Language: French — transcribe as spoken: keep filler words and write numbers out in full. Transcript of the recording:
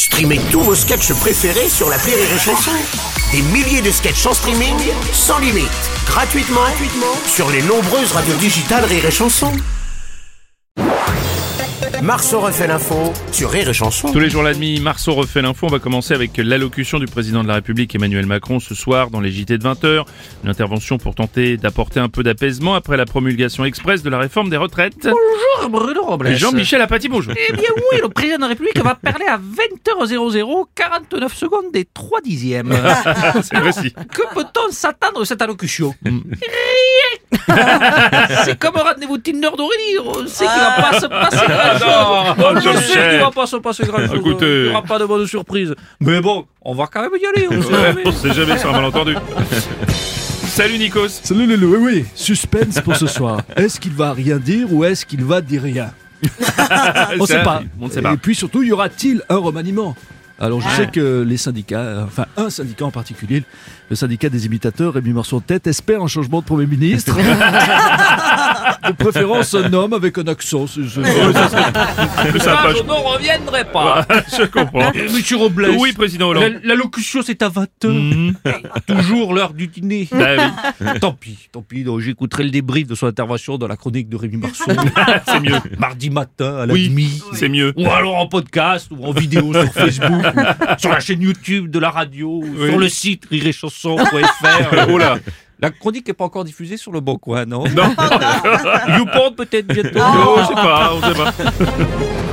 Streamez tous vos sketchs préférés sur l'appli Rire et Chanson. Des milliers de sketchs en streaming, sans limite, gratuitement, gratuitement sur les nombreuses radios digitales Rire et Chanson. Marceau refait l'info sur Rire et Chanson. Tous les jours la demi, Marceau refait l'info. On va commencer avec l'allocution du président de la République Emmanuel Macron ce soir dans les J T de vingt heures. Une intervention pour tenter d'apporter un peu d'apaisement après la promulgation express de la réforme des retraites. Bonjour Bruno Robles. Jean-Michel Apathy, bonjour. Eh bien oui, le président de la République va parler à vingt heures, quarante-neuf secondes et trois dixièmes. C'est précis. Que peut-on s'attendre de cette allocution? Rien. C'est comme un rendez-vous Tinder d'Aurélie. On sait qu'il va pas se passer grand-chose. On le sait qu'il va pas se passer grand-chose. Écoutez. Il n'y aura pas de bonne surprise. Mais bon, on va quand même y aller. On sait Ouais, jamais. on sait jamais sur un malentendu. Salut Nikos. Salut Lolo, oui, oui, suspense pour ce soir. Est-ce qu'il va rien dire ou est-ce qu'il va dire rien? On ne sait pas. On ne sait pas. Et puis surtout, y aura-t-il un remaniement? Alors je sais que les syndicats, enfin un syndicat en particulier, le syndicat des imitateurs, Rémi Marceau en tête, espère un changement de Premier ministre. De préférence un homme avec un accent. c'est- c'est- Plus Ça, sympa. je n'en reviendrai pas. Je comprends. Monsieur Robles. Oui, président Hollande. La- L'allocution, c'est à vingt heures. Mhm. Toujours l'heure du dîner. Bah oui, Tant pis, tant pis. Donc, j'écouterai le débrief de son intervention dans la chronique de Rémi Marceau. c'est mieux. Mardi matin à la Oui, demi. c'est mieux. Ou alors en podcast, ou en vidéo sur Facebook, ou sur la chaîne YouTube de la radio, ou Oui. sur le site rire et chanson point f r. Oh là. La chronique n'est pas encore diffusée sur le Bon Coin, non? Non. YouPorn peut-être bientôt. Oh, on sait pas, on sait pas.